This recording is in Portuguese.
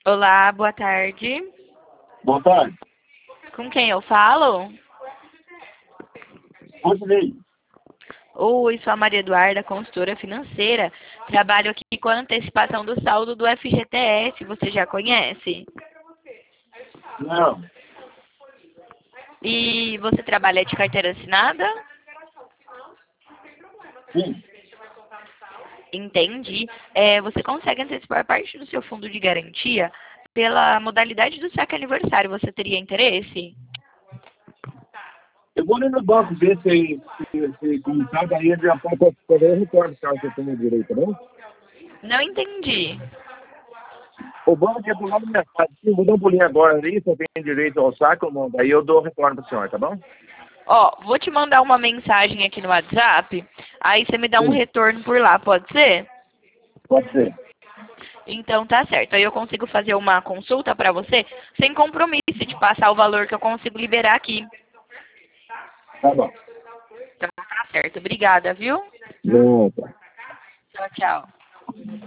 Olá, boa tarde. Boa tarde. Com quem eu falo? Rodinei. Oi, sou a Maria Eduarda, consultora financeira. Trabalho aqui com a antecipação do saldo do FGTS. Você já conhece? Não. E você trabalha de carteira assinada? Sim. Entendi. Você consegue antecipar parte do seu fundo de garantia pela modalidade do saque aniversário. Você teria interesse? Eu vou ali no banco ver se começar, daí ele já pode poder eu retorno caso eu tenha direito, né? Não entendi. O banco é do lado da minha casa. Sim, vou dar um pulinho agora ali, se eu tenho direito ao saque ou não. Daí eu dou o retorno para senhor, tá bom? Ó, vou te mandar uma mensagem aqui no WhatsApp. Aí você me dá um Sim. retorno por lá, pode ser? Pode ser. Então tá certo. Aí eu consigo fazer uma consulta pra você sem compromisso, de passar o valor que eu consigo liberar aqui. Tá bom. Então tá certo. Obrigada, viu? Não, tá. Tchau, tchau.